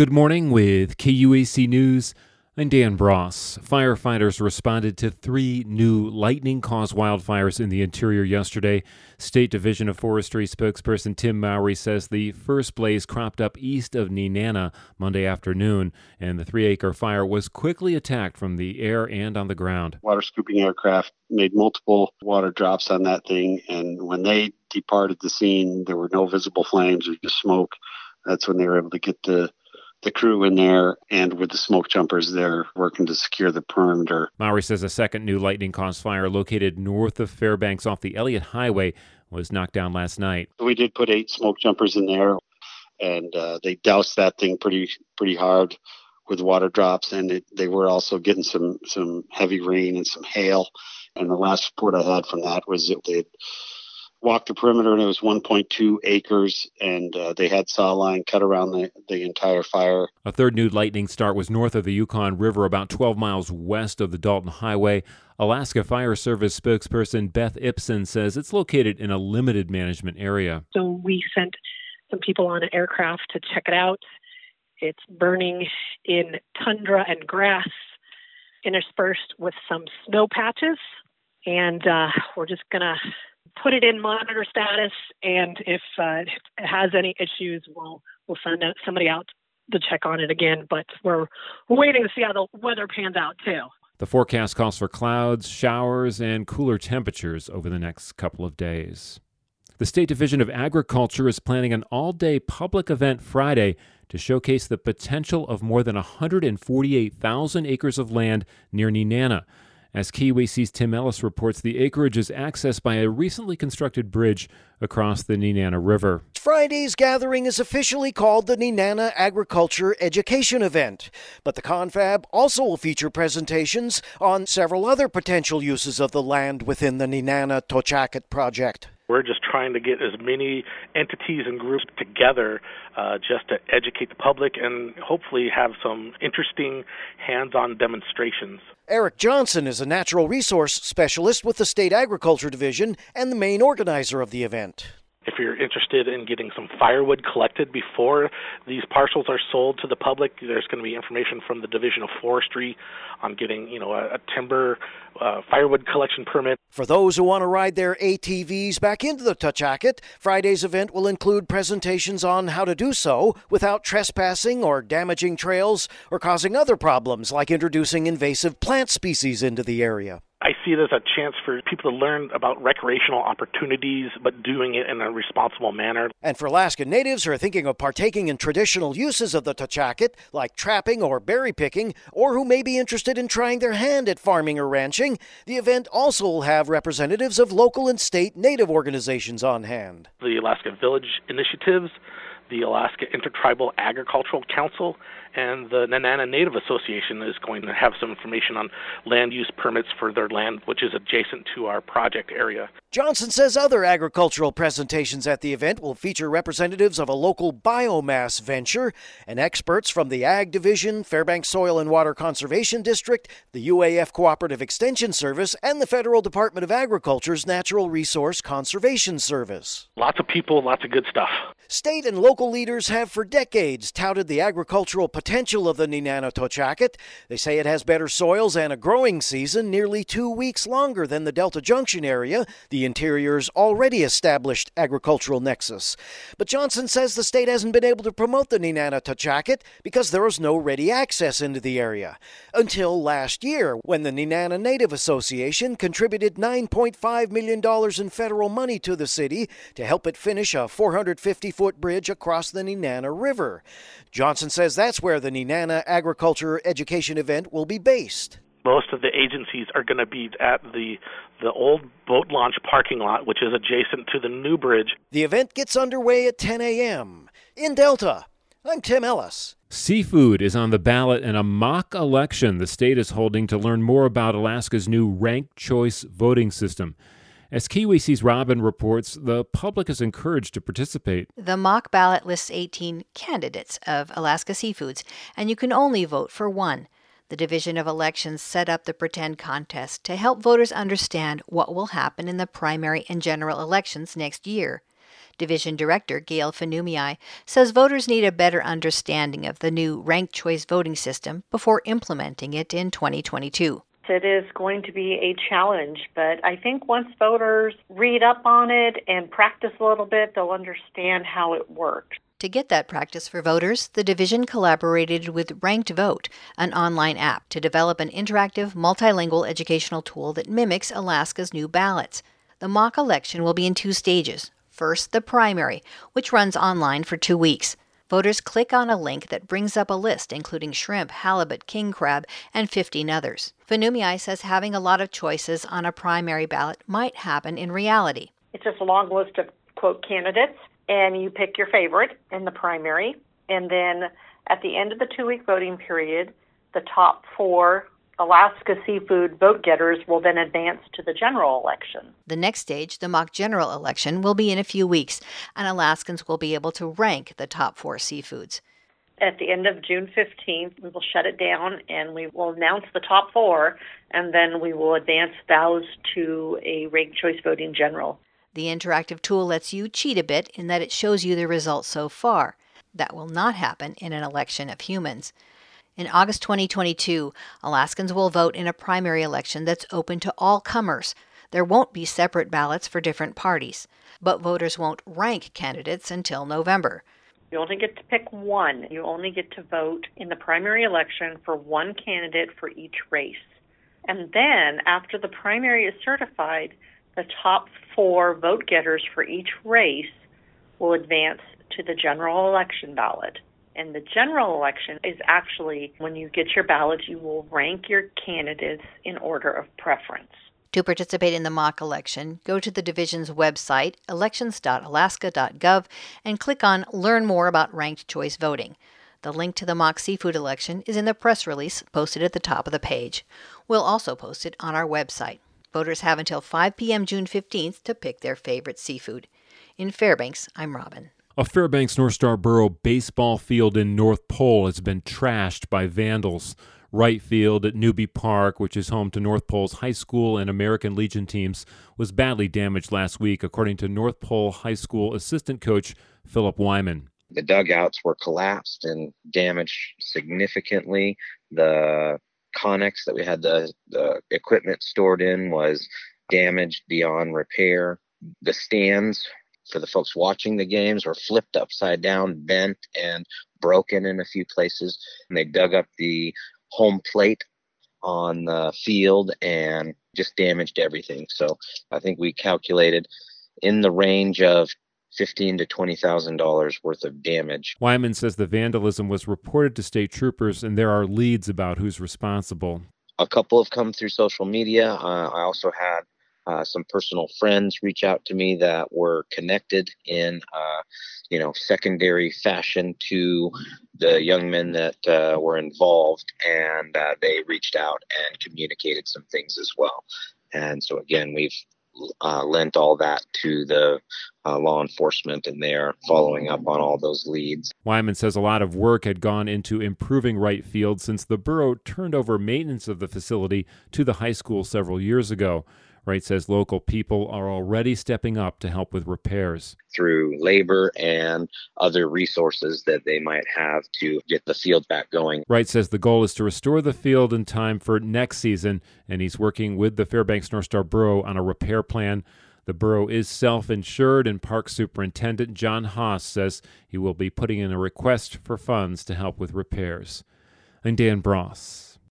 Good morning with KUAC News. I'm Dan Bross. Firefighters responded to 3 new lightning-caused wildfires in the interior yesterday. State Division of Forestry spokesperson Tim Mowry says the first blaze cropped up east of Nenana Monday afternoon, and the 3-acre fire was quickly attacked from the air and on the ground. Water scooping aircraft made multiple water drops on that thing, and when they departed the scene, there were no visible flames or just smoke. That's when they were able to get the crew in there, and with the smoke jumpers there working to secure the perimeter. Mowry says a second new lightning-caused fire located north of Fairbanks off the Elliott Highway was knocked down last night. We did put 8 smoke jumpers in there, and they doused that thing pretty hard with water drops, and they were also getting some heavy rain and some hail. And the last report I had from that was that they'd walked the perimeter, and it was 1.2 acres, and they had saw line cut around the entire fire. A third new lightning start was north of the Yukon River, about 12 miles west of the Dalton Highway. Alaska Fire Service spokesperson Beth Ipson says it's located in a limited management area. So we sent some people on an aircraft to check it out. It's burning in tundra and grass, interspersed with some snow patches, and we're just going to put it in monitor status, and if it has any issues, we'll send somebody out to check on it again. But we're waiting to see how the weather pans out, too. The forecast calls for clouds, showers, and cooler temperatures over the next couple of days. The State Division of Agriculture is planning an all-day public event Friday to showcase the potential of more than 148,000 acres of land near Nenana. As KUAC's Tim Ellis reports, the acreage is accessed by a recently constructed bridge across the Nenana River. Friday's gathering is officially called the Nenana Agriculture Education Event, but the confab also will feature presentations on several other potential uses of the land within the Nenana Tochaket project. We're just trying to get as many entities and groups together just to educate the public and hopefully have some interesting hands-on demonstrations. Eric Johnson is a natural resource specialist with the State Agriculture Division and the main organizer of the event. If you're interested in getting some firewood collected before these parcels are sold to the public, there's going to be information from the Division of Forestry on getting, a timber firewood collection permit. For those who want to ride their ATVs back into the Tochaket, Friday's event will include presentations on how to do so without trespassing or damaging trails or causing other problems like introducing invasive plant species into the area. I see it as a chance for people to learn about recreational opportunities, but doing it in a responsible manner. And for Alaska Natives who are thinking of partaking in traditional uses of the Tochaket, like trapping or berry picking, or who may be interested in trying their hand at farming or ranching, the event also will have representatives of local and state Native organizations on hand. The Alaska Village Initiatives, the Alaska Intertribal Agricultural Council, and the Nenana Native Association is going to have some information on land use permits for their land, which is adjacent to our project area. Johnson says other agricultural presentations at the event will feature representatives of a local biomass venture and experts from the Ag Division, Fairbanks Soil and Water Conservation District, the UAF Cooperative Extension Service, and the Federal Department of Agriculture's Natural Resource Conservation Service. Lots of people, lots of good stuff. State and local leaders have for decades touted the agricultural potential of the Nenana Tochaket. They say it has better soils and a growing season nearly 2 weeks longer than the Delta Junction area, the interior's already established agricultural nexus. But Johnson says the state hasn't been able to promote the Nenana Tochaket because there was no ready access into the area. Until last year, when the Nenana Native Association contributed $9.5 million in federal money to the city to help it finish a 450-foot bridge across the Nenana River. Johnson says that's where the Nenana Agriculture Education event will be based. Most of the agencies are going to be at the old boat launch parking lot, which is adjacent to the new bridge. The event gets underway at 10 a.m. In Delta, I'm Tim Ellis. Seafood is on the ballot in a mock election the state is holding to learn more about Alaska's new ranked choice voting system. As KUAC's Robin reports, the public is encouraged to participate. The mock ballot lists 18 candidates of Alaska Seafoods, and you can only vote for one. The Division of Elections set up the pretend contest to help voters understand what will happen in the primary and general elections next year. Division Director Gail Fanumii says voters need a better understanding of the new ranked choice voting system before implementing it in 2022. It is going to be a challenge, but I think once voters read up on it and practice a little bit, they'll understand how it works. To get that practice for voters, the division collaborated with Ranked Vote, an online app, to develop an interactive, multilingual educational tool that mimics Alaska's new ballots. The mock election will be in 2 stages. First, the primary, which runs online for 2 weeks. Voters click on a link that brings up a list including shrimp, halibut, king crab, and 15 others. Fanumii says having a lot of choices on a primary ballot might happen in reality. It's just a long list of, quote, candidates, and you pick your favorite in the primary. And then at the end of the 2-week voting period, the top 4 Alaska seafood vote getters will then advance to the general election. The next stage, the mock general election, will be in a few weeks, and Alaskans will be able to rank the top 4 seafoods. At the end of June 15th, we will shut it down and we will announce the top 4, and then we will advance those to a ranked choice voting general. The interactive tool lets you cheat a bit in that it shows you the results so far. That will not happen in an election of humans. In August 2022, Alaskans will vote in a primary election that's open to all comers. There won't be separate ballots for different parties, but voters won't rank candidates until November. You only get to pick one. You only get to vote in the primary election for one candidate for each race. And then, after the primary is certified, the top 4 vote getters for each race will advance to the general election ballot. And the general election is actually when you get your ballot, you will rank your candidates in order of preference. To participate in the mock election, go to the division's website, elections.alaska.gov, and click on Learn More about Ranked Choice Voting. The link to the mock seafood election is in the press release posted at the top of the page. We'll also post it on our website. Voters have until 5 p.m. June 15th to pick their favorite seafood. In Fairbanks, I'm Robin. A Fairbanks North Star Borough baseball field in North Pole has been trashed by vandals. Right field at Newby Park, which is home to North Pole's high school and American Legion teams, was badly damaged last week, according to North Pole High School assistant coach Philip Wyman. The dugouts were collapsed and damaged significantly. The Connex that we had the equipment stored in was damaged beyond repair. The stands for the folks watching the games were flipped upside down, bent, and broken in a few places. And they dug up the home plate on the field and just damaged everything. So I think we calculated in the range of $15,000 to $20,000 worth of damage. Wyman says the vandalism was reported to state troopers and there are leads about who's responsible. A couple have come through social media. I also had some personal friends reach out to me that were connected in, secondary fashion to the young men that were involved, and they reached out and communicated some things as well. And so again, we've lent all that to the law enforcement, and they're following up on all those leads. Wyman says a lot of work had gone into improving right field since the borough turned over maintenance of the facility to the high school several years ago. Wright says local people are already stepping up to help with repairs. Through labor and other resources that they might have to get the field back going. Wright says the goal is to restore the field in time for next season, and he's working with the Fairbanks North Star Borough on a repair plan. The borough is self-insured, and Park Superintendent John Haas says he will be putting in a request for funds to help with repairs. I'm Dan Bross.